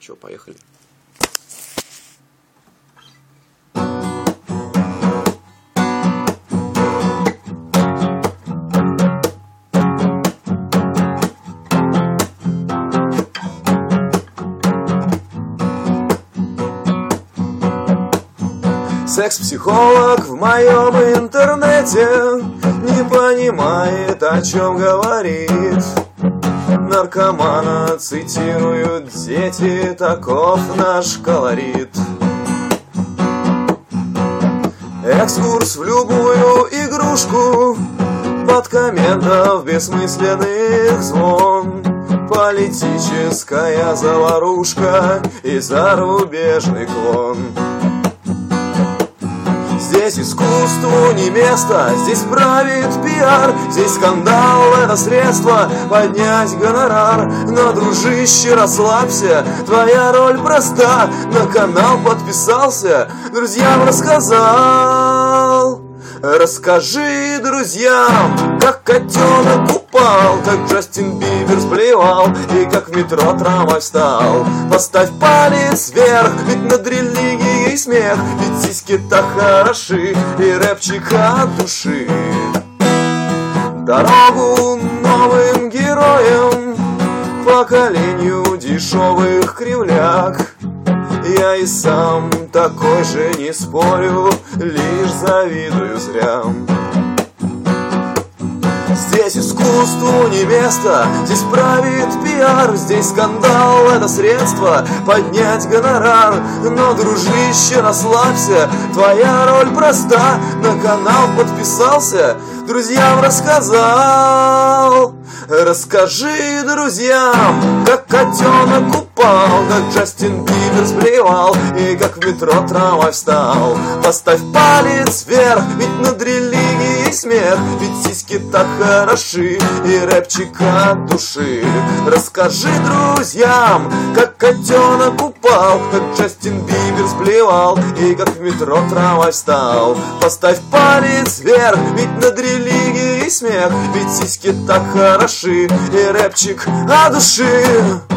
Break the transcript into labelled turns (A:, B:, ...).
A: Че, поехали. Секс-психолог в моем интернете не понимает, о чем говорит. Наркомана цитируют дети, таков наш колорит. Экскурс в любую игрушку, под комментов бессмысленных звон. Политическая заварушка и зарубежный клон. Здесь искусству не место, здесь правит пиар. Здесь скандал — это средство поднять гонорар. Но, дружище, расслабься, твоя роль проста. На канал подписался, друзьям рассказал. Расскажи друзьям, как котенок упал, как Джастин Бибер сплевал и как в метро трамвай встал. Поставь палец вверх, ведь над религией смех, ведь сиськи так хороши и рэпчик от души. Дорогу новым героям, поколению дешевых кривляк. Я и сам такой же, не спорю, лишь завидую зря. Здесь искусству не место, здесь правит пиар. Здесь скандал — это средство поднять гонорар. Но, дружище, расслабься, твоя роль проста. На канал подписался, друзьям рассказал. Расскажи друзьям, как котенок упал, как Джастин Бибер сплевал и как в метро трамвай встал. Поставь палец вверх, ведь над религией смех, ведь сиськи так хороши и рэпчик от души. Расскажи друзьям, как котенок упал, как Джастин Бибер сплевал и как в метро трамвай встал. Поставь палец вверх, ведь над религией смех, ведь сиськи так хороши и рэпчик от души.